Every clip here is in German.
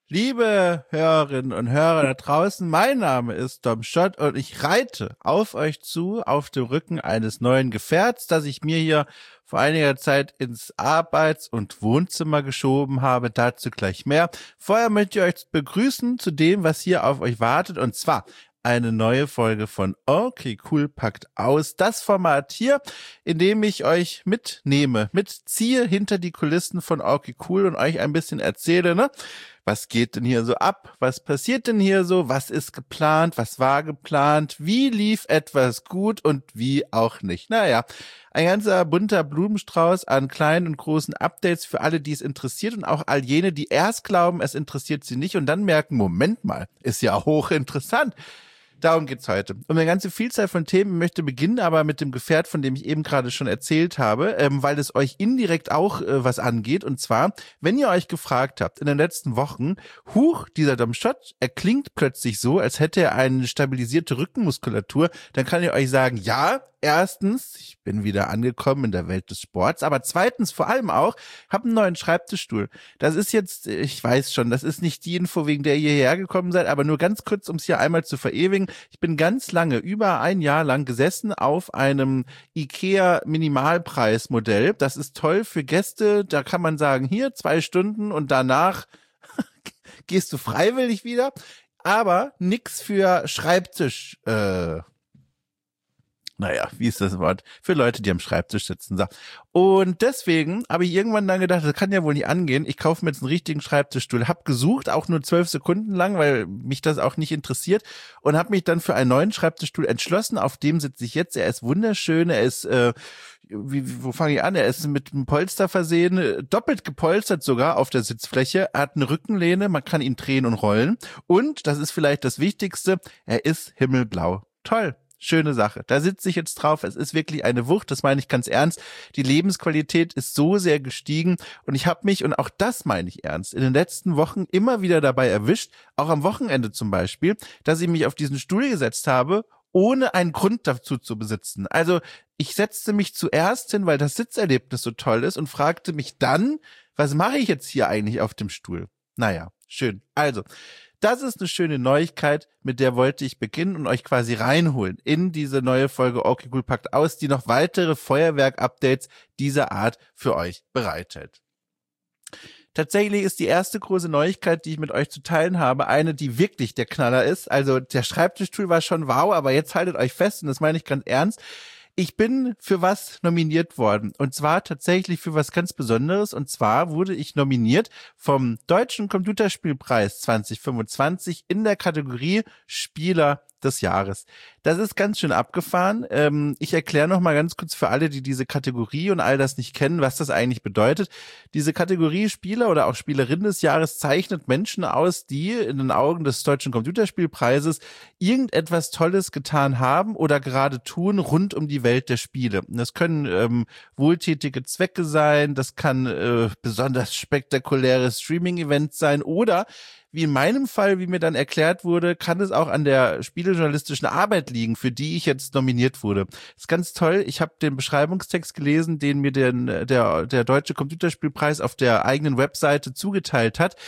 Liebe Hörerinnen und Hörer da draußen, mein Name ist Dom Schott und ich reite auf euch zu auf dem Rücken eines neuen Gefährts, das ich mir hier vor einiger Zeit ins Arbeits- und Wohnzimmer geschoben habe. Dazu gleich mehr. Vorher möchte ich euch begrüßen zu dem, was hier auf euch wartet, und zwar eine neue Folge von Okay Cool packt aus. Das Format hier, in dem ich euch mitziehe hinter die Kulissen von Okay Cool und euch ein bisschen erzähle, ne? Was geht denn hier so ab? Was passiert denn hier so? Was ist geplant? Was war geplant? Wie lief etwas gut und wie auch nicht? Naja, ein ganzer bunter Blumenstrauß an kleinen und großen Updates für alle, die es interessiert, und auch all jene, die erst glauben, es interessiert sie nicht und dann merken, Moment mal, ist ja hochinteressant. Darum geht's heute. Um eine ganze Vielzahl von Themen, möchte beginnen aber mit dem Gefährt, von dem ich eben gerade schon erzählt habe, weil es euch indirekt auch was angeht. Und zwar, wenn ihr euch gefragt habt in den letzten Wochen, dieser Dom Schott, er klingt plötzlich so, als hätte er eine stabilisierte Rückenmuskulatur, dann kann ich euch sagen, ja, erstens, ich bin wieder angekommen in der Welt des Sports, aber zweitens vor allem auch, habe einen neuen Schreibtischstuhl. Das ist jetzt, ich weiß schon, das ist nicht die Info, wegen der ihr hierher gekommen seid, aber nur ganz kurz, um es hier einmal zu verewigen. Ich bin ganz lange, über ein Jahr lang gesessen auf einem IKEA Minimalpreismodell. Das ist toll für Gäste, da kann man sagen, hier 2 Stunden und danach gehst du freiwillig wieder, aber nix für Schreibtisch, wie ist das Wort? Für Leute, die am Schreibtisch sitzen. So. Und deswegen habe ich irgendwann dann gedacht, das kann ja wohl nicht angehen. Ich kaufe mir jetzt einen richtigen Schreibtischstuhl. Hab gesucht, auch nur 12 Sekunden lang, weil mich das auch nicht interessiert. Und habe mich dann für einen neuen Schreibtischstuhl entschlossen. Auf dem sitze ich jetzt. Er ist wunderschön. Er ist, wo fange ich an? Er ist mit einem Polster versehen, doppelt gepolstert sogar auf der Sitzfläche. Er hat eine Rückenlehne, man kann ihn drehen und rollen. Und, das ist vielleicht das Wichtigste, er ist himmelblau. Toll. Schöne Sache. Da sitze ich jetzt drauf. Es ist wirklich eine Wucht. Das meine ich ganz ernst. Die Lebensqualität ist so sehr gestiegen. Und ich habe mich, und auch das meine ich ernst, in den letzten Wochen immer wieder dabei erwischt, auch am Wochenende zum Beispiel, dass ich mich auf diesen Stuhl gesetzt habe, ohne einen Grund dazu zu besitzen. Also ich setzte mich zuerst hin, weil das Sitzerlebnis so toll ist, und fragte mich dann, was mache ich jetzt hier eigentlich auf dem Stuhl? Naja, schön. Also, das ist eine schöne Neuigkeit, mit der wollte ich beginnen und euch quasi reinholen in diese neue Folge Okay Cool packt aus, die noch weitere Feuerwerk-Updates dieser Art für euch bereithält. Tatsächlich ist die erste große Neuigkeit, die ich mit euch zu teilen habe, eine, die wirklich der Knaller ist. Also der Schreibtischstuhl war schon wow, aber jetzt haltet euch fest, und das meine ich ganz ernst. Ich bin für was nominiert worden, und zwar tatsächlich für was ganz Besonderes, und zwar wurde ich nominiert vom Deutschen Computerspielpreis 2025 in der Kategorie Spieler des Jahres. Das ist ganz schön abgefahren. Ich erkläre noch mal ganz kurz für alle, die diese Kategorie und all das nicht kennen, was das eigentlich bedeutet. Diese Kategorie Spieler oder auch Spielerin des Jahres zeichnet Menschen aus, die in den Augen des Deutschen Computerspielpreises irgendetwas Tolles getan haben oder gerade tun rund um die Welt der Spiele. Das können wohltätige Zwecke sein, das kann besonders spektakuläre Streaming-Events sein, oder wie in meinem Fall, wie mir dann erklärt wurde, kann es auch an der spielejournalistischen Arbeit liegen, für die ich jetzt nominiert wurde. Das ist ganz toll. Ich habe den Beschreibungstext gelesen, den mir der Deutsche Computerspielpreis auf der eigenen Webseite zugeteilt hat.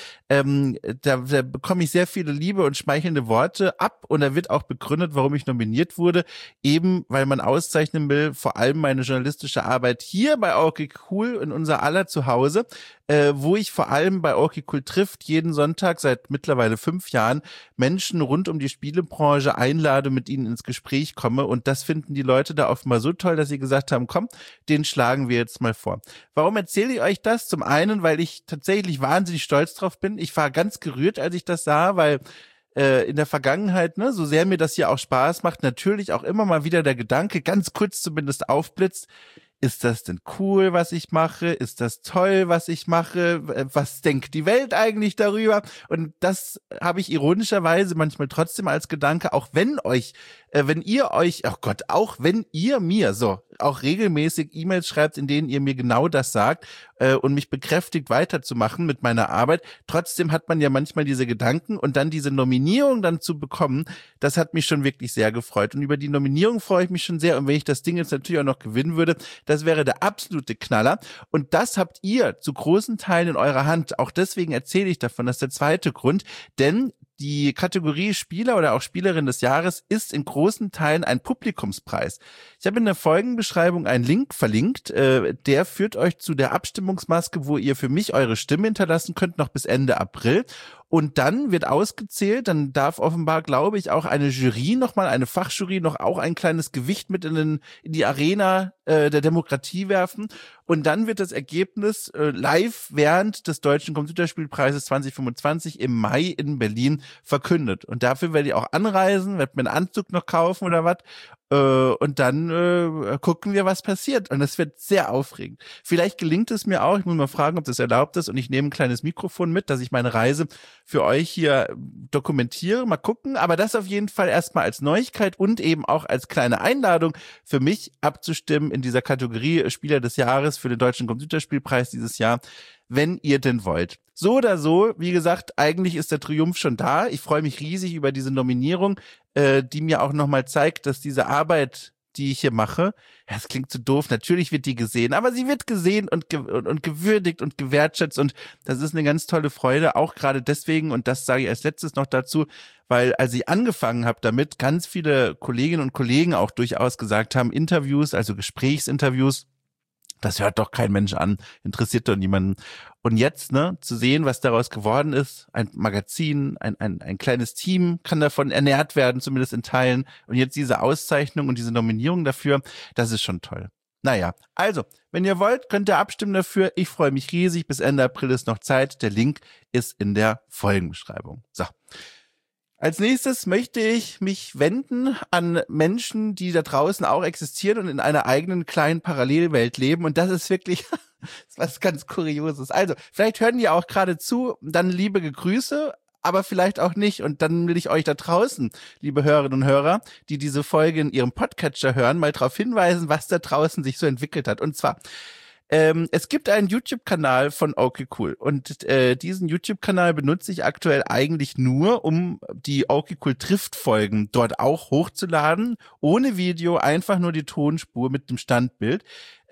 Da bekomme ich sehr viele liebe und schmeichelnde Worte ab, und da wird auch begründet, warum ich nominiert wurde. Eben, weil man auszeichnen will, vor allem meine journalistische Arbeit hier bei Okay Cool in unser aller Zuhause, wo ich vor allem bei Okay Cool trifft jeden Sonntag seit mittlerweile 5 Jahren Menschen rund um die Spielebranche einlade, mit ihnen ins Gespräch komme, und das finden die Leute da oft mal so toll, dass sie gesagt haben, komm, den schlagen wir jetzt mal vor. Warum erzähle ich euch das? Zum einen, weil ich tatsächlich wahnsinnig stolz drauf bin. Ich war ganz gerührt, als ich das sah, weil in der Vergangenheit, ne, so sehr mir das hier auch Spaß macht, natürlich auch immer mal wieder der Gedanke, ganz kurz zumindest aufblitzt, ist das denn cool, was ich mache? Ist das toll, was ich mache? Was denkt die Welt eigentlich darüber? Und das habe ich ironischerweise manchmal trotzdem als Gedanke, auch wenn euch wenn ihr euch, oh Gott, auch wenn ihr mir auch regelmäßig E-Mails schreibt, in denen ihr mir genau das sagt und mich bekräftigt, weiterzumachen mit meiner Arbeit, trotzdem hat man ja manchmal diese Gedanken und dann diese Nominierung dann zu bekommen, das hat mich schon wirklich sehr gefreut. Und über die Nominierung freue ich mich schon sehr. Und wenn ich das Ding jetzt natürlich auch noch gewinnen würde, das wäre der absolute Knaller. Und das habt ihr zu großen Teilen in eurer Hand. Auch deswegen erzähle ich davon. Das ist der zweite Grund. Denn die Kategorie Spieler oder auch Spielerin des Jahres ist in großen Teilen ein Publikumspreis. Ich habe in der Folgenbeschreibung einen Link verlinkt, der führt euch zu der Abstimmungsmaske, wo ihr für mich eure Stimme hinterlassen könnt, noch bis Ende April. Und dann wird ausgezählt, dann darf offenbar, glaube ich, auch eine Jury nochmal, eine Fachjury noch auch ein kleines Gewicht mit in die Arena der Demokratie werfen. Und dann wird das Ergebnis live während des Deutschen Computerspielpreises 2025 im Mai in Berlin verkündet. Und dafür werde ich auch anreisen, werde mir einen Anzug noch kaufen oder was. Und dann gucken wir, was passiert. Und das wird sehr aufregend. Vielleicht gelingt es mir auch, ich muss mal fragen, ob das erlaubt ist, und ich nehme ein kleines Mikrofon mit, dass ich meine Reise für euch hier dokumentiere. Mal gucken. Aber das auf jeden Fall erstmal als Neuigkeit und eben auch als kleine Einladung für mich abzustimmen in dieser Kategorie Spieler des Jahres für den Deutschen Computerspielpreis dieses Jahr, wenn ihr denn wollt. So oder so, wie gesagt, eigentlich ist der Triumph schon da. Ich freue mich riesig über diese Nominierung, die mir auch nochmal zeigt, dass diese Arbeit, die ich hier mache, ja, es klingt so doof, natürlich wird die gesehen, aber sie wird gesehen und gewürdigt und gewertschätzt, und das ist eine ganz tolle Freude, auch gerade deswegen, und das sage ich als letztes noch dazu, weil als ich angefangen habe damit, ganz viele Kolleginnen und Kollegen auch durchaus gesagt haben, Interviews, also Gesprächsinterviews, das hört doch kein Mensch an, interessiert doch niemanden. Und jetzt, zu sehen, was daraus geworden ist, ein Magazin, ein kleines Team kann davon ernährt werden, zumindest in Teilen. Und jetzt diese Auszeichnung und diese Nominierung dafür, das ist schon toll. Naja, also, wenn ihr wollt, könnt ihr abstimmen dafür. Ich freue mich riesig. Bis Ende April ist noch Zeit. Der Link ist in der Folgenbeschreibung. So. Als nächstes möchte ich mich wenden an Menschen, die da draußen auch existieren und in einer eigenen kleinen Parallelwelt leben. Und das ist wirklich was ganz Kurioses. Also, vielleicht hören die auch gerade zu, dann liebe Grüße, aber vielleicht auch nicht. Und dann will ich euch da draußen, liebe Hörerinnen und Hörer, die diese Folge in ihrem Podcatcher hören, mal darauf hinweisen, was da draußen sich so entwickelt hat. Und zwar, es gibt einen YouTube-Kanal von Okay Cool, und diesen YouTube-Kanal benutze ich aktuell eigentlich nur, um die Okay Cool Trifft-Folgen dort auch hochzuladen, ohne Video, einfach nur die Tonspur mit dem Standbild,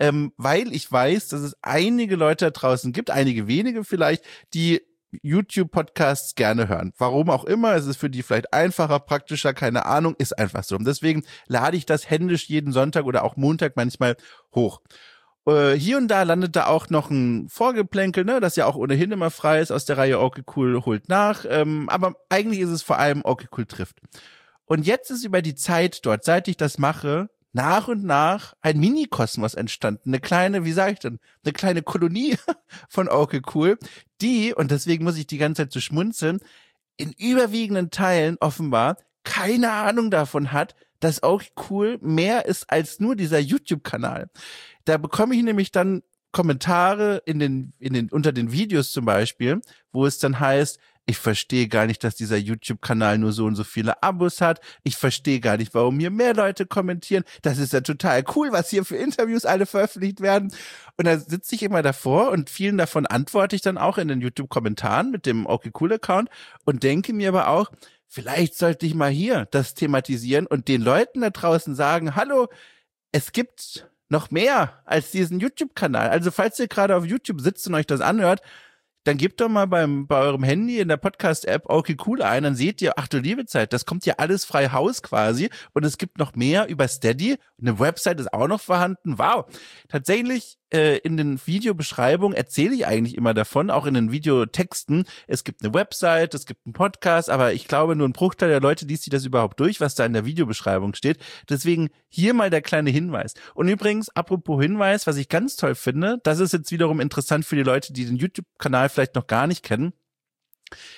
weil ich weiß, dass es einige Leute da draußen gibt, einige wenige vielleicht, die YouTube-Podcasts gerne hören. Warum auch immer, es ist für die vielleicht einfacher, praktischer, keine Ahnung, ist einfach so. Und deswegen lade ich das händisch jeden Sonntag oder auch Montag manchmal hoch. Hier und da landet da auch noch ein Vorgeplänkel, das ja auch ohnehin immer frei ist aus der Reihe Okay Cool holt nach, aber eigentlich ist es vor allem Okay Cool trifft. Und jetzt ist über die Zeit dort, seit ich das mache, nach und nach ein Mini-Kosmos entstanden, eine kleine, wie sage ich denn, eine kleine Kolonie von Okay Cool, die, und deswegen muss ich die ganze Zeit so schmunzeln, in überwiegenden Teilen offenbar keine Ahnung davon hat, dass Okay Cool mehr ist als nur dieser YouTube-Kanal. Da bekomme ich nämlich dann Kommentare unter den Videos zum Beispiel, wo es dann heißt, ich verstehe gar nicht, dass dieser YouTube-Kanal nur so und so viele Abos hat. Ich verstehe gar nicht, warum hier mehr Leute kommentieren. Das ist ja total cool, was hier für Interviews alle veröffentlicht werden. Und da sitze ich immer davor und vielen davon antworte ich dann auch in den YouTube-Kommentaren mit dem Okay Cool-Account und denke mir aber auch, vielleicht sollte ich mal hier das thematisieren und den Leuten da draußen sagen, hallo, es gibt noch mehr als diesen YouTube-Kanal. Also falls ihr gerade auf YouTube sitzt und euch das anhört, dann gebt doch mal bei eurem Handy in der Podcast-App Okay Cool ein, dann seht ihr, ach du liebe Zeit, das kommt ja alles frei Haus quasi, und es gibt noch mehr über Steady, eine Website ist auch noch vorhanden, wow. Tatsächlich in den Videobeschreibungen erzähle ich eigentlich immer davon, auch in den Videotexten, es gibt eine Website, es gibt einen Podcast, aber ich glaube, nur ein Bruchteil der Leute liest sich das überhaupt durch, was da in der Videobeschreibung steht. Deswegen hier mal der kleine Hinweis. Und übrigens, apropos Hinweis, was ich ganz toll finde, das ist jetzt wiederum interessant für die Leute, die den YouTube-Kanal vielleicht noch gar nicht kennen.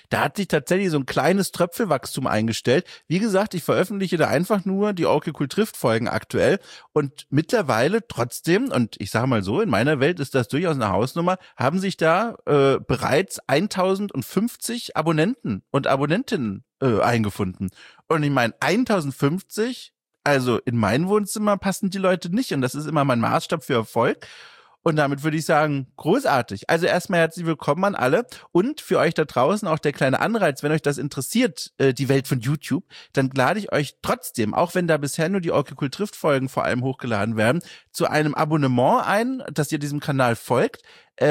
Da hat sich tatsächlich so ein kleines Tröpfelwachstum eingestellt. Wie gesagt, ich veröffentliche da einfach nur die Okay Cool trifft Folgen aktuell und mittlerweile trotzdem, und ich sage mal so, in meiner Welt ist das durchaus eine Hausnummer, haben sich da bereits 1050 Abonnenten und Abonnentinnen eingefunden. Und ich meine, 1050, also in mein Wohnzimmer passen die Leute nicht und das ist immer mein Maßstab für Erfolg. Und damit würde ich sagen, großartig. Also erstmal herzlich willkommen an alle und für euch da draußen auch der kleine Anreiz, wenn euch das interessiert, die Welt von YouTube, dann lade ich euch trotzdem, auch wenn da bisher nur die Okay Cool trifft Folgen vor allem hochgeladen werden, zu einem Abonnement ein, dass ihr diesem Kanal folgt,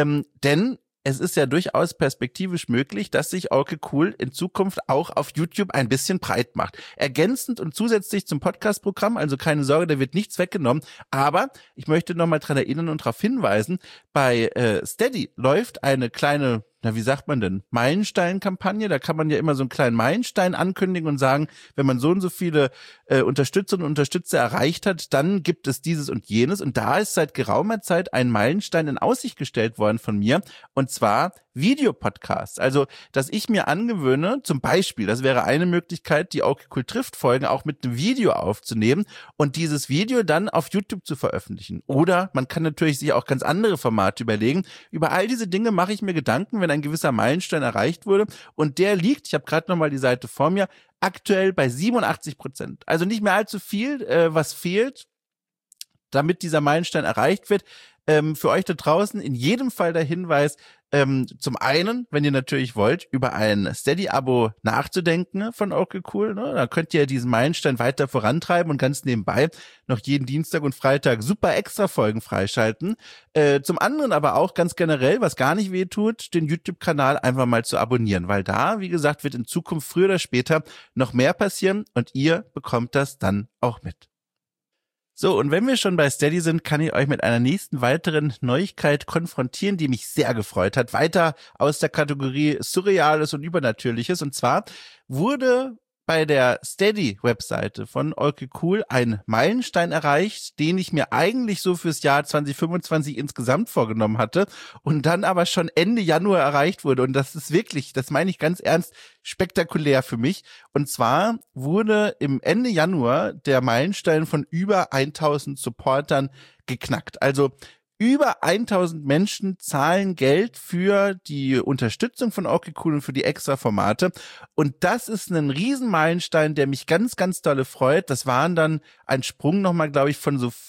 denn es ist ja durchaus perspektivisch möglich, dass sich Okay Cool in Zukunft auch auf YouTube ein bisschen breit macht. Ergänzend und zusätzlich zum Podcast-Programm, also keine Sorge, da wird nichts weggenommen. Aber ich möchte nochmal dran erinnern und darauf hinweisen, bei Steady läuft eine kleine, wie sagt man denn, Meilenstein-Kampagne. Da kann man ja immer so einen kleinen Meilenstein ankündigen und sagen, wenn man so und so viele Unterstützerinnen und Unterstützer erreicht hat, dann gibt es dieses und jenes. Und da ist seit geraumer Zeit ein Meilenstein in Aussicht gestellt worden von mir, und zwar Videopodcasts. Also, dass ich mir angewöhne, zum Beispiel, das wäre eine Möglichkeit, die Okay Cool trifft Folgen auch mit einem Video aufzunehmen und dieses Video dann auf YouTube zu veröffentlichen. Oder man kann natürlich sich auch ganz andere Formate überlegen. Über all diese Dinge mache ich mir Gedanken, wenn ein gewisser Meilenstein erreicht wurde, und der liegt, ich habe gerade nochmal die Seite vor mir, aktuell bei 87%. Also nicht mehr allzu viel, was fehlt, damit dieser Meilenstein erreicht wird. Für euch da draußen in jedem Fall der Hinweis, zum einen, wenn ihr natürlich wollt, über ein Steady-Abo nachzudenken von Okay Cool, ne? Da könnt ihr diesen Meilenstein weiter vorantreiben und ganz nebenbei noch jeden Dienstag und Freitag super Extra-Folgen freischalten. Zum anderen aber auch ganz generell, was gar nicht weh tut, den YouTube-Kanal einfach mal zu abonnieren, weil da, wie gesagt, wird in Zukunft früher oder später noch mehr passieren und ihr bekommt das dann auch mit. So, und wenn wir schon bei Steady sind, kann ich euch mit einer nächsten weiteren Neuigkeit konfrontieren, die mich sehr gefreut hat. Weiter aus der Kategorie Surreales und Übernatürliches. Und zwar wurde bei der Steady-Webseite von Okay Cool ein Meilenstein erreicht, den ich mir eigentlich so fürs Jahr 2025 insgesamt vorgenommen hatte und dann aber schon Ende Januar erreicht wurde. Und das ist wirklich, das meine ich ganz ernst, spektakulär für mich. Und zwar wurde im Ende Januar der Meilenstein von über 1000 Supportern geknackt. Also über 1000 Menschen zahlen Geld für die Unterstützung von Okay Cool und für die Extra-Formate. Und das ist ein Riesenmeilenstein, der mich ganz, ganz dolle freut. Das waren dann ein Sprung nochmal, glaube ich, von so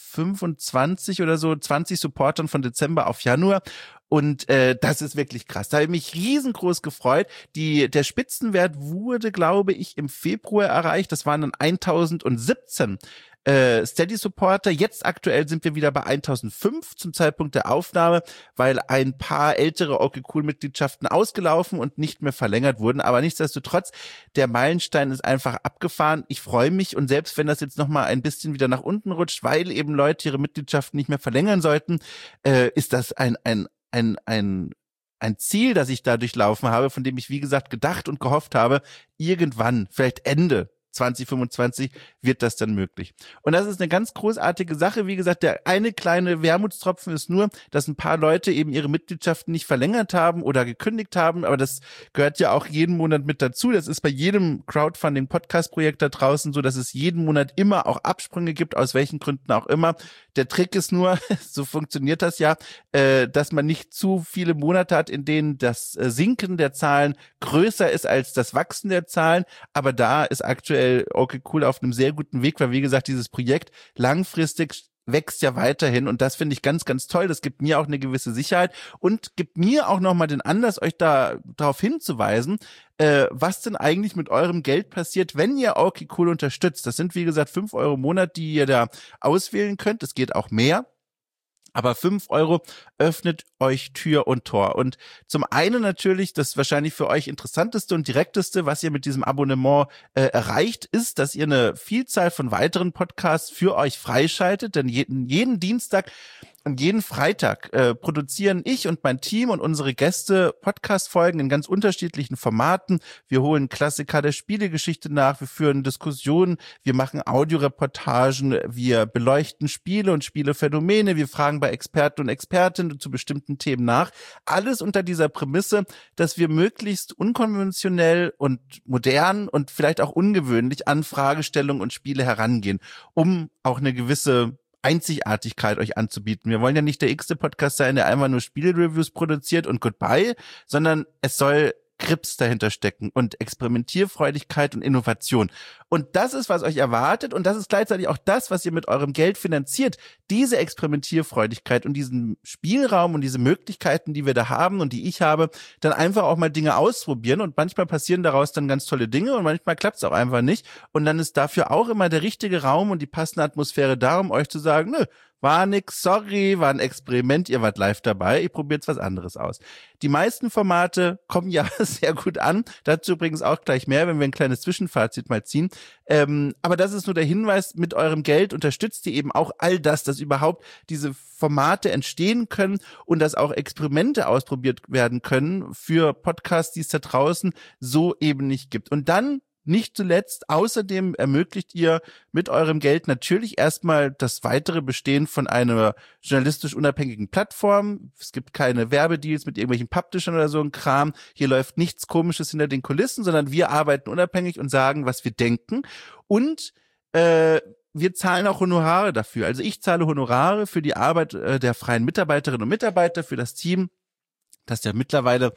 25 oder so, 20 Supportern von Dezember auf Januar. Und das ist wirklich krass. Da habe ich mich riesengroß gefreut. Der Spitzenwert wurde, glaube ich, im Februar erreicht. Das waren dann 1017 Steady-Supporter. Jetzt aktuell sind wir wieder bei 1005 zum Zeitpunkt der Aufnahme, weil ein paar ältere Okay Cool-Mitgliedschaften ausgelaufen und nicht mehr verlängert wurden. Aber nichtsdestotrotz, der Meilenstein ist einfach abgefahren. Ich freue mich, und selbst wenn das jetzt nochmal ein bisschen wieder nach unten rutscht, weil eben Leute ihre Mitgliedschaften nicht mehr verlängern sollten, ist das ein Ziel, das ich da durchlaufen habe, von dem ich, wie gesagt, gedacht und gehofft habe, irgendwann, vielleicht Ende 2025 wird das dann möglich. Und das ist eine ganz großartige Sache. Wie gesagt, der eine kleine Wermutstropfen ist nur, dass ein paar Leute eben ihre Mitgliedschaften nicht verlängert haben oder gekündigt haben. Aber das gehört ja auch jeden Monat mit dazu. Das ist bei jedem Crowdfunding-Podcast-Projekt da draußen so, dass es jeden Monat immer auch Absprünge gibt, aus welchen Gründen auch immer. Der Trick ist nur, so funktioniert das ja, dass man nicht zu viele Monate hat, in denen das Sinken der Zahlen größer ist als das Wachsen der Zahlen. Aber da ist aktuell Okay Cool auf einem sehr guten Weg, weil, wie gesagt, dieses Projekt langfristig wächst ja weiterhin, und das finde ich ganz, ganz toll. Das gibt mir auch eine gewisse Sicherheit und gibt mir auch nochmal den Anlass, euch da darauf hinzuweisen, was denn eigentlich mit eurem Geld passiert, wenn ihr Okay Cool unterstützt. Das sind, wie gesagt, 5 Euro im Monat, die ihr da auswählen könnt. Es geht auch mehr. Aber 5 Euro öffnet euch Tür und Tor. Und zum einen natürlich, das wahrscheinlich für euch interessanteste und direkteste, was ihr mit diesem Abonnement erreicht, ist, dass ihr eine Vielzahl von weiteren Podcasts für euch freischaltet. Denn jeden Dienstag Und jeden Freitag produzieren ich und mein Team und unsere Gäste Podcast-Folgen in ganz unterschiedlichen Formaten. Wir holen Klassiker der Spielegeschichte nach, wir führen Diskussionen, wir machen Audioreportagen, wir beleuchten Spiele und Spielephänomene, wir fragen bei Experten und Expertinnen zu bestimmten Themen nach. Alles unter dieser Prämisse, dass wir möglichst unkonventionell und modern und vielleicht auch ungewöhnlich an Fragestellungen und Spiele herangehen, um auch eine gewisse Einzigartigkeit euch anzubieten. Wir wollen ja nicht der x-te Podcast sein, der einfach nur Spiele-Reviews produziert und goodbye, sondern es soll Grips dahinter stecken und Experimentierfreudigkeit und Innovation. Und das ist, was euch erwartet, und das ist gleichzeitig auch das, was ihr mit eurem Geld finanziert. Diese Experimentierfreudigkeit und diesen Spielraum und diese Möglichkeiten, die wir da haben und die ich habe, dann einfach auch mal Dinge ausprobieren, und manchmal passieren daraus dann ganz tolle Dinge und manchmal klappt es auch einfach nicht, und dann ist dafür auch immer der richtige Raum und die passende Atmosphäre da, um euch zu sagen, nö, war nix, sorry, war ein Experiment, ihr wart live dabei, ich probiere jetzt was anderes aus. Die meisten Formate kommen ja sehr gut an, dazu übrigens auch gleich mehr, wenn wir ein kleines Zwischenfazit mal ziehen. Aber das ist nur der Hinweis, mit eurem Geld unterstützt ihr eben auch all das, dass überhaupt diese Formate entstehen können und dass auch Experimente ausprobiert werden können für Podcasts, die es da draußen so eben nicht gibt. Und dann nicht zuletzt, außerdem ermöglicht ihr mit eurem Geld natürlich erstmal das weitere Bestehen von einer journalistisch unabhängigen Plattform. Es gibt keine Werbedeals mit irgendwelchen Publishern oder so ein Kram. Hier läuft nichts Komisches hinter den Kulissen, sondern wir arbeiten unabhängig und sagen, was wir denken. Und wir zahlen auch Honorare dafür. Also ich zahle Honorare für die Arbeit der freien Mitarbeiterinnen und Mitarbeiter, für das Team, das ja mittlerweile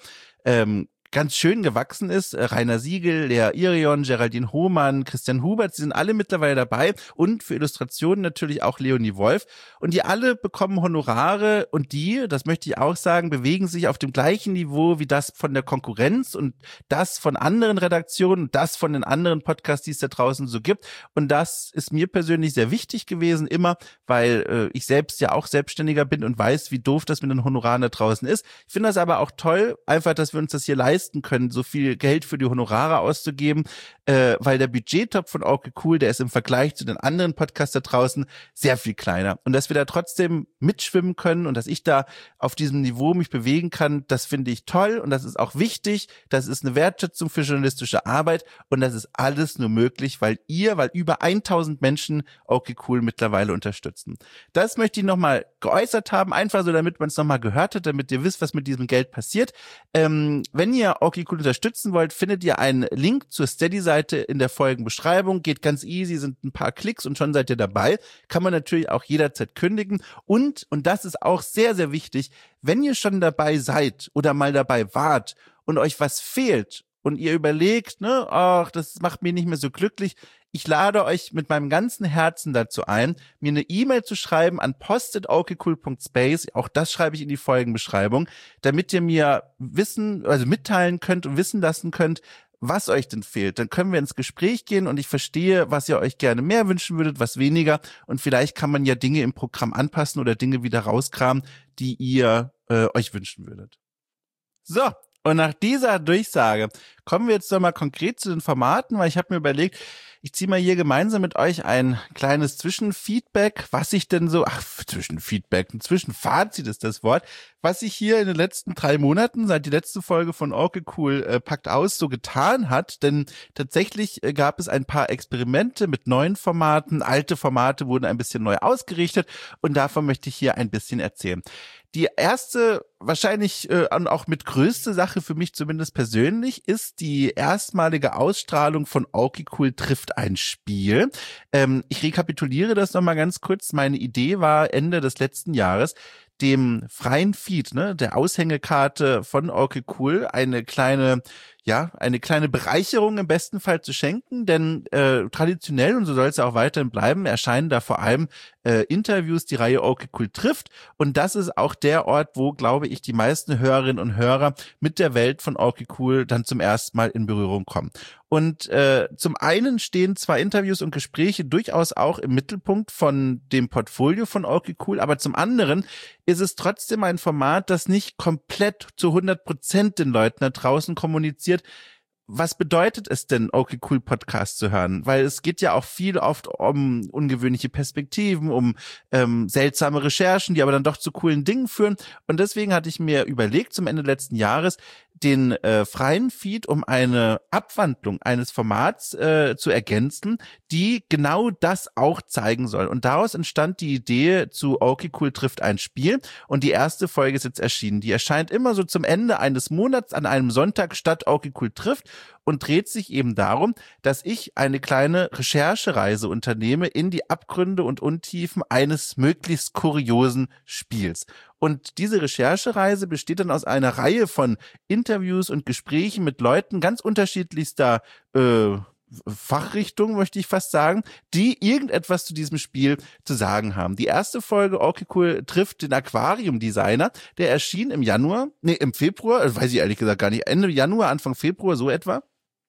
ganz schön gewachsen ist. Rainer Siegel, Lea Irion, Geraldine Hohmann, Christian Hubert, sie sind alle mittlerweile dabei, und für Illustrationen natürlich auch Leonie Wolf. Und die alle bekommen Honorare, und die, das möchte ich auch sagen, bewegen sich auf dem gleichen Niveau wie das von der Konkurrenz und das von anderen Redaktionen, das von den anderen Podcasts, die es da draußen so gibt. Und das ist mir persönlich sehr wichtig gewesen, immer, weil ich selbst ja auch Selbstständiger bin und weiß, wie doof das mit den Honoraren da draußen ist. Ich finde das aber auch toll, einfach, dass wir uns das hier leisten können, so viel Geld für die Honorare auszugeben, weil der Budgettopf von Okay Cool, der ist im Vergleich zu den anderen Podcasts da draußen sehr viel kleiner. Und dass wir da trotzdem mitschwimmen können und dass ich da auf diesem Niveau mich bewegen kann, das finde ich toll, und das ist auch wichtig. Das ist eine Wertschätzung für journalistische Arbeit, und das ist alles nur möglich, weil über 1000 Menschen Okay Cool mittlerweile unterstützen. Das möchte ich nochmal geäußert haben, einfach so, damit man es nochmal gehört hat, damit ihr wisst, was mit diesem Geld passiert. Wenn ihr Okay Cool unterstützen wollt, findet ihr einen Link zur Steady-Seite in der Folgenbeschreibung. Geht ganz easy, sind ein paar Klicks und schon seid ihr dabei. Kann man natürlich auch jederzeit kündigen. Und das ist auch sehr, sehr wichtig, wenn ihr schon dabei seid oder mal dabei wart und euch was fehlt und ihr überlegt, ne, ach, das macht mich nicht mehr so glücklich, ich lade euch mit meinem ganzen Herzen dazu ein, mir eine E-Mail zu schreiben an post@okcool.space. Auch das schreibe ich in die Folgenbeschreibung, damit ihr mir mitteilen könnt und wissen lassen könnt, was euch denn fehlt. Dann können wir ins Gespräch gehen und ich verstehe, was ihr euch gerne mehr wünschen würdet, was weniger. Und vielleicht kann man ja Dinge im Programm anpassen oder Dinge wieder rauskramen, die ihr euch wünschen würdet. So. Und nach dieser Durchsage kommen wir jetzt doch mal konkret zu den Formaten, weil ich habe mir überlegt, ich ziehe mal hier gemeinsam mit euch ein kleines Zwischenfeedback, ein Zwischenfazit ist das Wort, was sich hier in den letzten 3 Monaten, seit die letzte Folge von Okay Cool packt aus, so getan hat. Denn tatsächlich gab es ein paar Experimente mit neuen Formaten, alte Formate wurden ein bisschen neu ausgerichtet, und davon möchte ich hier ein bisschen erzählen. Die erste, wahrscheinlich und auch mit größte Sache für mich zumindest persönlich, ist die erstmalige Ausstrahlung von Okay Cool trifft ein Spiel. Ich rekapituliere das nochmal ganz kurz. Meine Idee war Ende des letzten Jahres, dem freien Feed, der Aushängekarte von Okay Cool, eine kleine Bereicherung im besten Fall zu schenken, denn traditionell, und so soll es auch weiterhin bleiben, erscheinen da vor allem Interviews, die Reihe Okay Cool trifft, und das ist auch der Ort, wo, glaube ich, die meisten Hörerinnen und Hörer mit der Welt von Okay Cool dann zum ersten Mal in Berührung kommen. Und zum einen stehen zwar Interviews und Gespräche durchaus auch im Mittelpunkt von dem Portfolio von Okay Cool, aber zum anderen ist es trotzdem ein Format, das nicht komplett zu 100% den Leuten da draußen kommuniziert, was bedeutet es denn, okay cool Podcast zu hören? Weil es geht ja auch viel oft um ungewöhnliche Perspektiven, um seltsame Recherchen, die aber dann doch zu coolen Dingen führen. Und deswegen hatte ich mir überlegt, zum Ende letzten Jahres den freien Feed um eine Abwandlung eines Formats zu ergänzen, die genau das auch zeigen soll. Und daraus entstand die Idee zu Okay Cool trifft ein Spiel. Und die erste Folge ist jetzt erschienen. Die erscheint immer so zum Ende eines Monats an einem Sonntag statt Okay Cool trifft und dreht sich eben darum, dass ich eine kleine Recherchereise unternehme in die Abgründe und Untiefen eines möglichst kuriosen Spiels. Und diese Recherchereise besteht dann aus einer Reihe von Interviews und Gesprächen mit Leuten ganz unterschiedlichster Fachrichtung, möchte ich fast sagen, die irgendetwas zu diesem Spiel zu sagen haben. Die erste Folge, Okay Cool trifft den Aquarium-Designer, der erschien im Februar, weiß ich ehrlich gesagt gar nicht, Ende Januar, Anfang Februar, so etwa.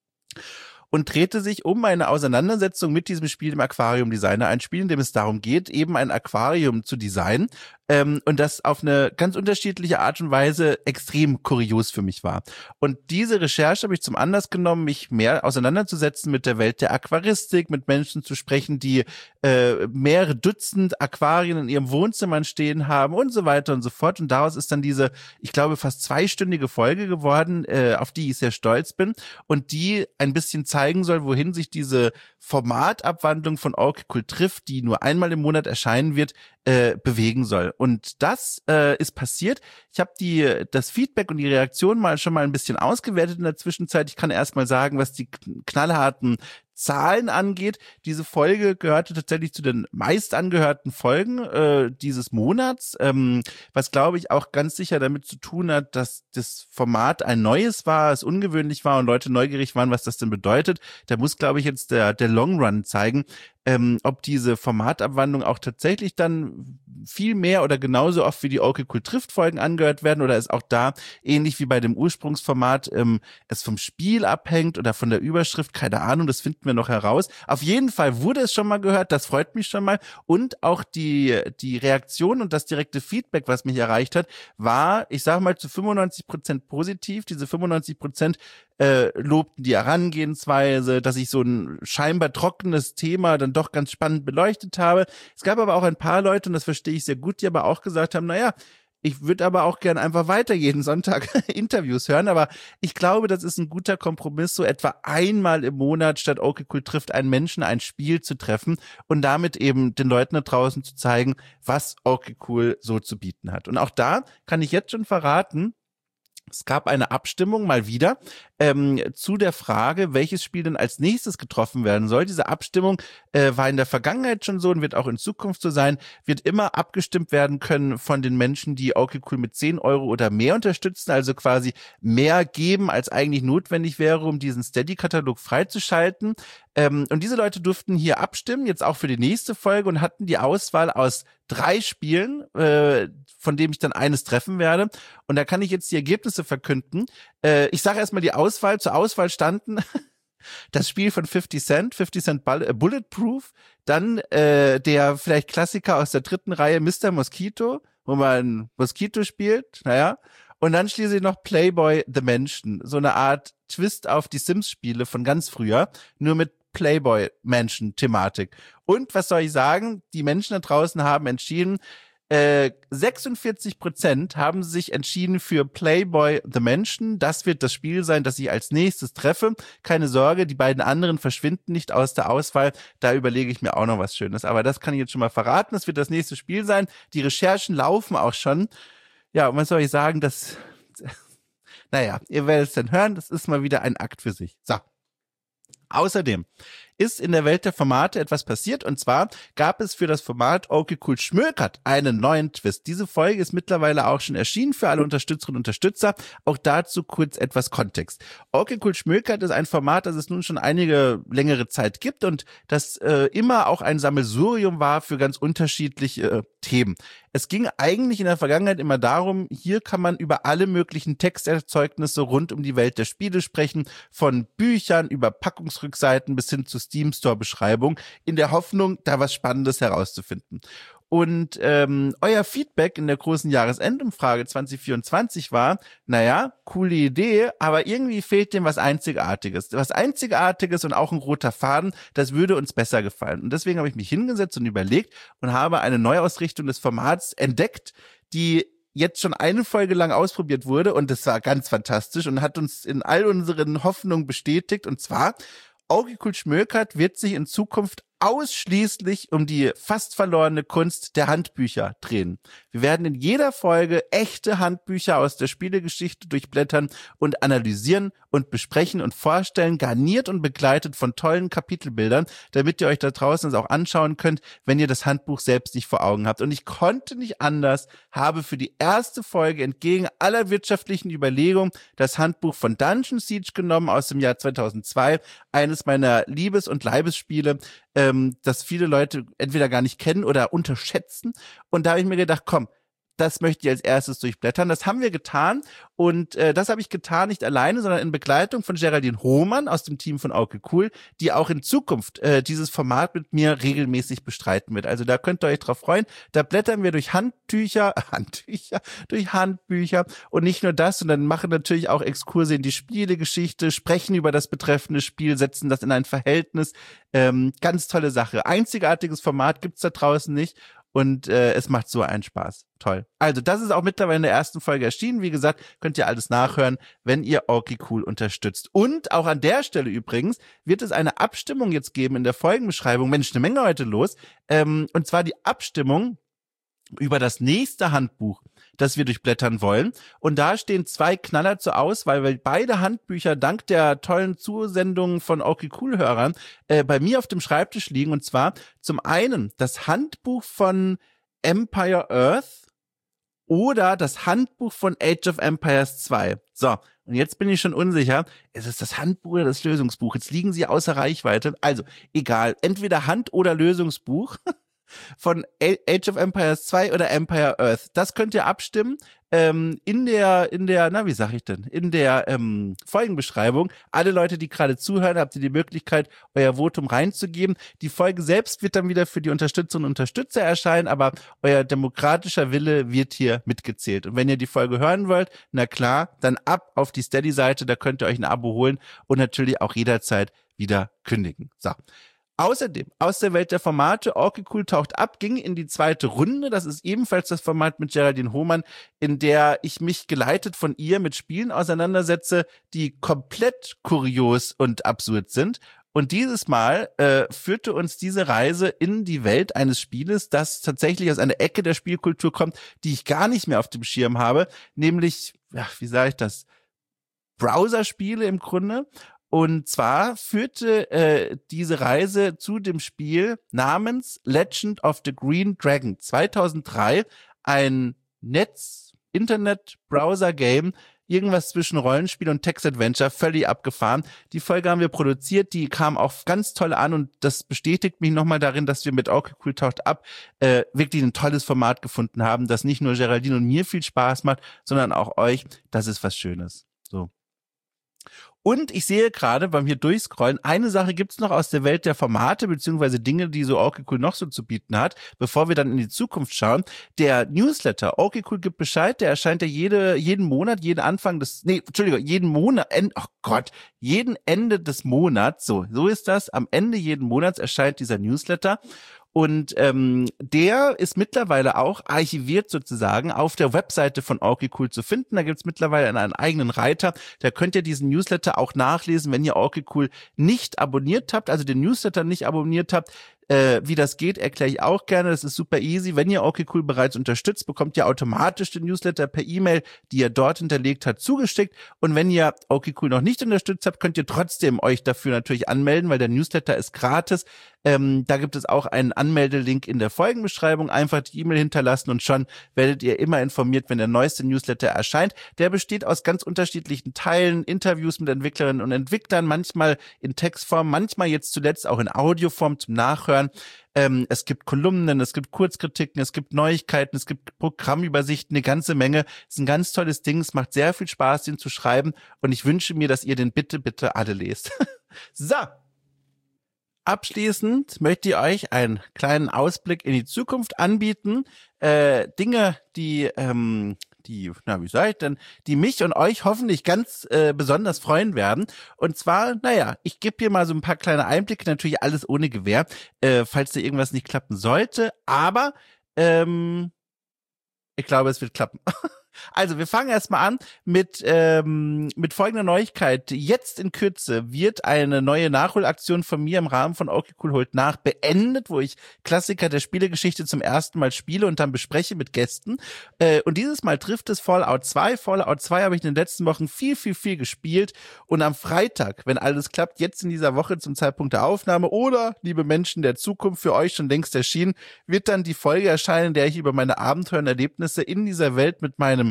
Und drehte sich um eine Auseinandersetzung mit diesem Spiel, dem Aquarium-Designer, ein Spiel, in dem es darum geht, eben ein Aquarium zu designen, und das auf eine ganz unterschiedliche Art und Weise extrem kurios für mich war. Und diese Recherche habe ich zum Anlass genommen, mich mehr auseinanderzusetzen mit der Welt der Aquaristik, mit Menschen zu sprechen, die mehrere Dutzend Aquarien in ihrem Wohnzimmer stehen haben und so weiter und so fort. Und daraus ist dann diese, ich glaube, fast 2-stündige Folge geworden, auf die ich sehr stolz bin und die ein bisschen zeigen soll, wohin sich diese Formatabwandlung von Okay Cool trifft, die nur einmal im Monat erscheinen wird, bewegen soll. Und das ist passiert. Ich habe das Feedback und die Reaktion schon mal ein bisschen ausgewertet in der Zwischenzeit. Ich kann erst mal sagen, was die knallharten Zahlen angeht. Diese Folge gehörte tatsächlich zu den meist angehörten Folgen dieses Monats, was glaube ich auch ganz sicher damit zu tun hat, dass das Format ein neues war, es ungewöhnlich war und Leute neugierig waren, was das denn bedeutet. Da muss, glaube ich, jetzt der Long Run zeigen, ob diese Formatabwandlung auch tatsächlich dann viel mehr oder genauso oft wie die Okay Cool trifft Folgen angehört werden oder ist auch da ähnlich wie bei dem Ursprungsformat es vom Spiel abhängt oder von der Überschrift, keine Ahnung, das finden wir noch heraus. Auf jeden Fall wurde es schon mal gehört, das freut mich schon mal und auch die Reaktion und das direkte Feedback, was mich erreicht hat, war, ich sage mal, zu 95% positiv. Diese 95% lobten die Herangehensweise, dass ich so ein scheinbar trockenes Thema dann doch ganz spannend beleuchtet habe. Es gab aber auch ein paar Leute, und das verstehe ich sehr gut, die aber auch gesagt haben, naja, ich würde aber auch gern einfach weiter jeden Sonntag Interviews hören, aber ich glaube, das ist ein guter Kompromiss, so etwa einmal im Monat statt Okay Cool trifft einen Menschen ein Spiel zu treffen und damit eben den Leuten da draußen zu zeigen, was Okay Cool so zu bieten hat. Und auch da kann ich jetzt schon verraten, es gab eine Abstimmung mal wieder zu der Frage, welches Spiel denn als nächstes getroffen werden soll. Diese Abstimmung war in der Vergangenheit schon so und wird auch in Zukunft so sein, wird immer abgestimmt werden können von den Menschen, die Okay Cool mit 10 Euro oder mehr unterstützen, also quasi mehr geben, als eigentlich notwendig wäre, um diesen Steady-Katalog freizuschalten. Und diese Leute durften hier abstimmen, jetzt auch für die nächste Folge und hatten die Auswahl aus 3 Spielen, von dem ich dann eines treffen werde. Und da kann ich jetzt die Ergebnisse verkünden. Ich sage erstmal die Auswahl. Zur Auswahl standen das Spiel von 50 Cent Bulletproof, dann der vielleicht Klassiker aus der 3. Reihe Mr. Mosquito, wo man Mosquito spielt, naja. Und dann schließlich noch Playboy the Mansion, so eine Art Twist auf die Sims-Spiele von ganz früher, nur mit Playboy-Mansion-Thematik. Und was soll ich sagen? Die Menschen da draußen haben entschieden, 46% haben sich entschieden für Playboy the Mansion. Das wird das Spiel sein, das ich als nächstes treffe. Keine Sorge, die beiden anderen verschwinden nicht aus der Auswahl. Da überlege ich mir auch noch was Schönes. Aber das kann ich jetzt schon mal verraten. Das wird das nächste Spiel sein. Die Recherchen laufen auch schon. Ja, und was soll ich sagen? Naja, ihr werdet es dann hören. Das ist mal wieder ein Akt für sich. So. Außerdem ist in der Welt der Formate etwas passiert und zwar gab es für das Format Okay Cool Schmökert einen neuen Twist. Diese Folge ist mittlerweile auch schon erschienen für alle Unterstützerinnen und Unterstützer. Auch dazu kurz etwas Kontext. Okay Cool Schmökert ist ein Format, das es nun schon einige längere Zeit gibt und das immer auch ein Sammelsurium war für ganz unterschiedliche Themen. Es ging eigentlich in der Vergangenheit immer darum, hier kann man über alle möglichen Texterzeugnisse rund um die Welt der Spiele sprechen, von Büchern über Packungsrückseiten bis hin zu Steam Store Beschreibung, in der Hoffnung, da was Spannendes herauszufinden. Und euer Feedback in der großen Jahresendumfrage 2024 war, naja, coole Idee, aber irgendwie fehlt dem was Einzigartiges. Was Einzigartiges und auch ein roter Faden, das würde uns besser gefallen. Und deswegen habe ich mich hingesetzt und überlegt und habe eine Neuausrichtung des Formats entdeckt, die jetzt schon eine Folge lang ausprobiert wurde und das war ganz fantastisch und hat uns in all unseren Hoffnungen bestätigt. Und zwar, Orky Cool Schmökert wird sich in Zukunft ausschließlich um die fast verlorene Kunst der Handbücher drehen. Wir werden in jeder Folge echte Handbücher aus der Spielegeschichte durchblättern und analysieren und besprechen und vorstellen, garniert und begleitet von tollen Kapitelbildern, damit ihr euch da draußen das auch anschauen könnt, wenn ihr das Handbuch selbst nicht vor Augen habt. Und ich konnte nicht anders, habe für die erste Folge entgegen aller wirtschaftlichen Überlegungen das Handbuch von Dungeon Siege genommen aus dem Jahr 2002, eines meiner Liebes- und Leibesspiele, das viele Leute entweder gar nicht kennen oder unterschätzen. Und da habe ich mir gedacht, komm, das möchte ich als erstes durchblättern. Das haben wir getan und das habe ich getan nicht alleine, sondern in Begleitung von Geraldine Hohmann aus dem Team von Orky Cool, die auch in Zukunft dieses Format mit mir regelmäßig bestreiten wird. Also da könnt ihr euch drauf freuen. Da blättern wir durch durch Handbücher und nicht nur das, sondern machen natürlich auch Exkurse in die Spielegeschichte, sprechen über das betreffende Spiel, setzen das in ein Verhältnis. Ganz tolle Sache. Einzigartiges Format gibt's da draußen nicht. Und es macht so einen Spaß. Toll. Also das ist auch mittlerweile in der ersten Folge erschienen. Wie gesagt, könnt ihr alles nachhören, wenn ihr Orky Cool unterstützt. Und auch an der Stelle übrigens wird es eine Abstimmung jetzt geben in der Folgenbeschreibung. Mensch, eine Menge heute los. Und zwar die Abstimmung über das nächste Handbuch, das wir durchblättern wollen. Und da stehen 2 Knaller zur Auswahl, weil beide Handbücher dank der tollen Zusendungen von Orky Cool-Hörern bei mir auf dem Schreibtisch liegen. Und zwar zum einen das Handbuch von Empire Earth oder das Handbuch von Age of Empires 2. So, und jetzt bin ich schon unsicher. Ist es das Handbuch oder das Lösungsbuch? Jetzt liegen sie außer Reichweite. Also, egal. Entweder Hand- oder Lösungsbuch von Age of Empires 2 oder Empire Earth. Das könnt ihr abstimmen in der, in der Folgenbeschreibung. Alle Leute, die gerade zuhören, habt ihr die Möglichkeit, euer Votum reinzugeben. Die Folge selbst wird dann wieder für die Unterstützerinnen und Unterstützer erscheinen, aber euer demokratischer Wille wird hier mitgezählt. Und wenn ihr die Folge hören wollt, na klar, dann ab auf die Steady-Seite, da könnt ihr euch ein Abo holen und natürlich auch jederzeit wieder kündigen. So. Außerdem, aus der Welt der Formate, Orky Cool taucht ab, ging in die zweite Runde. Das ist ebenfalls das Format mit Geraldine Hohmann, in der ich mich geleitet von ihr mit Spielen auseinandersetze, die komplett kurios und absurd sind. Und dieses Mal führte uns diese Reise in die Welt eines Spieles, das tatsächlich aus einer Ecke der Spielkultur kommt, die ich gar nicht mehr auf dem Schirm habe, nämlich, ja, wie sage ich das, Browserspiele im Grunde. Und zwar führte diese Reise zu dem Spiel namens Legend of the Green Dragon 2003, ein Internet-Browser-Game, irgendwas zwischen Rollenspiel und Text-Adventure, völlig abgefahren. Die Folge haben wir produziert, die kam auch ganz toll an und das bestätigt mich nochmal darin, dass wir mit Orky Cool taucht ab wirklich ein tolles Format gefunden haben, das nicht nur Geraldine und mir viel Spaß macht, sondern auch euch. Das ist was Schönes. So. Und ich sehe gerade beim hier durchscrollen, eine Sache gibt's noch aus der Welt der Formate, beziehungsweise Dinge, die so Orky Cool noch so zu bieten hat, bevor wir dann in die Zukunft schauen. Der Newsletter, Orky Cool gibt Bescheid, der erscheint ja jeden Monat, jeden Ende des Monats, so ist das, am Ende jeden Monats erscheint dieser Newsletter. Und der ist mittlerweile auch archiviert sozusagen auf der Webseite von Orky Cool zu finden. Da gibt's mittlerweile einen eigenen Reiter. Da könnt ihr diesen Newsletter auch nachlesen, wenn ihr Orky Cool nicht abonniert habt, also den Newsletter nicht abonniert habt. Wie das geht, erkläre ich auch gerne. Das ist super easy. Wenn ihr Orky Cool bereits unterstützt, bekommt ihr automatisch den Newsletter per E-Mail, die ihr dort hinterlegt hat, zugeschickt. Und wenn ihr Orky Cool noch nicht unterstützt habt, könnt ihr trotzdem euch dafür natürlich anmelden, weil der Newsletter ist gratis. Da gibt es auch einen Anmeldelink in der Folgenbeschreibung. Einfach die E-Mail hinterlassen und schon werdet ihr immer informiert, wenn der neueste Newsletter erscheint. Der besteht aus ganz unterschiedlichen Teilen, Interviews mit Entwicklerinnen und Entwicklern, manchmal in Textform, manchmal jetzt zuletzt auch in Audioform zum Nachhören. Es gibt Kolumnen, es gibt Kurzkritiken, es gibt Neuigkeiten, es gibt Programmübersichten, eine ganze Menge. Es ist ein ganz tolles Ding, es macht sehr viel Spaß, den zu schreiben und ich wünsche mir, dass ihr den bitte alle lest. So. Abschließend möchte ich euch einen kleinen Ausblick in die Zukunft anbieten. Dinge, die wie soll ich denn, die mich und euch hoffentlich ganz besonders freuen werden. Und zwar, ich gebe hier mal so ein paar kleine Einblicke, natürlich alles ohne Gewähr, falls da irgendwas nicht klappen sollte. Aber ich glaube, es wird klappen. Also, wir fangen erstmal an mit folgender Neuigkeit. Jetzt in Kürze wird eine neue Nachholaktion von mir im Rahmen von Okay Cool holt nach beendet, wo ich Klassiker der Spielegeschichte zum ersten Mal spiele und dann bespreche mit Gästen. Und dieses Mal trifft es Fallout 2. Fallout 2 habe ich in den letzten Wochen viel gespielt. Und am Freitag, wenn alles klappt, jetzt in dieser Woche zum Zeitpunkt der Aufnahme oder, liebe Menschen der Zukunft, für euch schon längst erschienen, wird dann die Folge erscheinen, in der ich über meine Abenteuer und Erlebnisse in dieser Welt mit meinem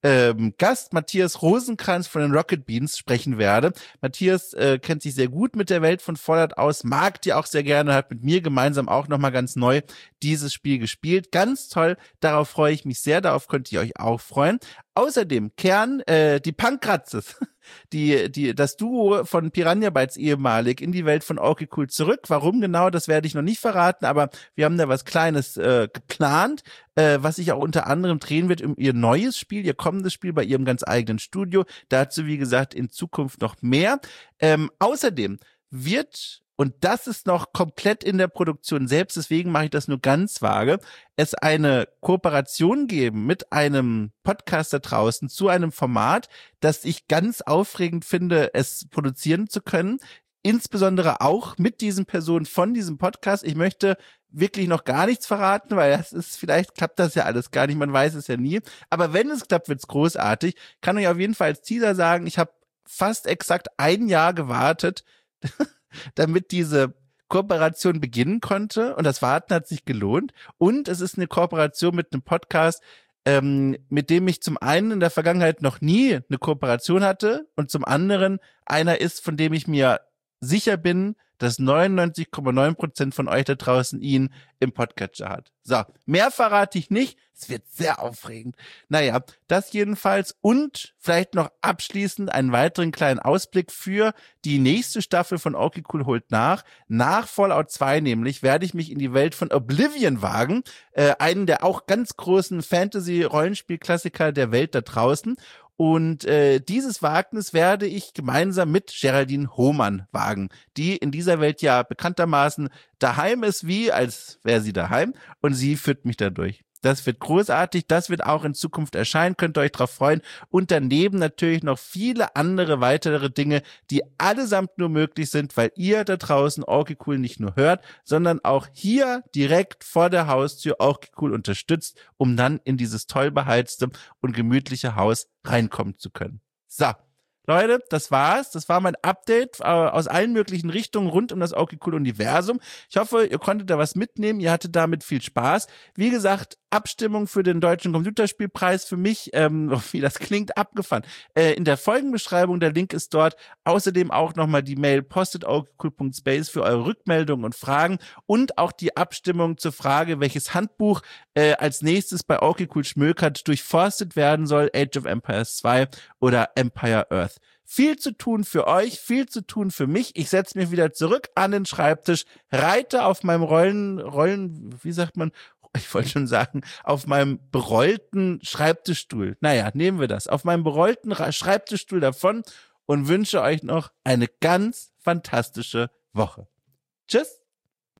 Gast Matthias Rosenkranz von den Rocket Beans sprechen werde. Matthias kennt sich sehr gut mit der Welt von Fallout aus, mag die auch sehr gerne, hat mit mir gemeinsam auch nochmal ganz neu dieses Spiel gespielt. Ganz toll, darauf freue ich mich sehr, darauf könnt ihr euch auch freuen. Außerdem kehren die Pankratzes, das Duo von Piranha Bytes ehemalig in die Welt von Okay Cool zurück. Warum genau, das werde ich noch nicht verraten, aber wir haben da was Kleines geplant, was sich auch unter anderem drehen wird um ihr neues Spiel, ihr kommendes Spiel bei ihrem ganz eigenen Studio. Dazu, wie gesagt, in Zukunft noch mehr. Außerdem wird, und das ist noch komplett in der Produktion selbst, deswegen mache ich das nur ganz vage, es eine Kooperation geben mit einem Podcaster draußen zu einem Format, das ich ganz aufregend finde, es produzieren zu können. Insbesondere auch mit diesen Personen von diesem Podcast. Ich möchte wirklich noch gar nichts verraten, weil vielleicht klappt das ja alles gar nicht, man weiß es ja nie. Aber wenn es klappt, wird's großartig. Kann euch auf jeden Fall als Teaser sagen, ich habe fast exakt 1 Jahr gewartet, damit diese Kooperation beginnen konnte. Und das Warten hat sich gelohnt. Und es ist eine Kooperation mit einem Podcast, mit dem ich zum einen in der Vergangenheit noch nie eine Kooperation hatte und zum anderen einer ist, von dem ich mir sicher bin, dass 99,9% von euch da draußen ihn im Podcatcher hat. So, mehr verrate ich nicht. Es wird sehr aufregend. Naja, das jedenfalls. Und vielleicht noch abschließend einen weiteren kleinen Ausblick für die nächste Staffel von Okay Cool holt nach. Nach Fallout 2 nämlich werde ich mich in die Welt von Oblivion wagen. Einen der auch ganz großen Fantasy-Rollenspiel-Klassiker der Welt da draußen. Und dieses Wagnis werde ich gemeinsam mit Geraldine Hohmann wagen, die in dieser Welt ja bekanntermaßen daheim ist, wie als wäre sie daheim. Und sie führt mich dadurch. Das wird großartig, das wird auch in Zukunft erscheinen, könnt ihr euch drauf freuen. Und daneben natürlich noch viele andere weitere Dinge, die allesamt nur möglich sind, weil ihr da draußen Okay Cool nicht nur hört, sondern auch hier direkt vor der Haustür Okay Cool unterstützt, um dann in dieses toll beheizte und gemütliche Haus reinkommen zu können. So, Leute, das war's. Das war mein Update aus allen möglichen Richtungen rund um das Okay Cool Universum. Ich hoffe, ihr konntet da was mitnehmen. Ihr hattet damit viel Spaß. Wie gesagt, Abstimmung für den Deutschen Computerspielpreis für mich, wie das klingt, abgefahren. In der Folgenbeschreibung, der Link ist dort. Außerdem auch nochmal die Mail postet@okcool.space für eure Rückmeldungen und Fragen und auch die Abstimmung zur Frage, welches Handbuch als nächstes bei Okay Cool schmökert durchforstet werden soll, Age of Empires 2 oder Empire Earth. Viel zu tun für euch, viel zu tun für mich. Ich setze mich wieder zurück an den Schreibtisch, reite auf meinem wie sagt man, ich wollte schon sagen, auf meinem berollten Schreibtischstuhl. Naja, nehmen wir das. Auf meinem berollten Schreibtischstuhl davon und wünsche euch noch eine ganz fantastische Woche. Tschüss.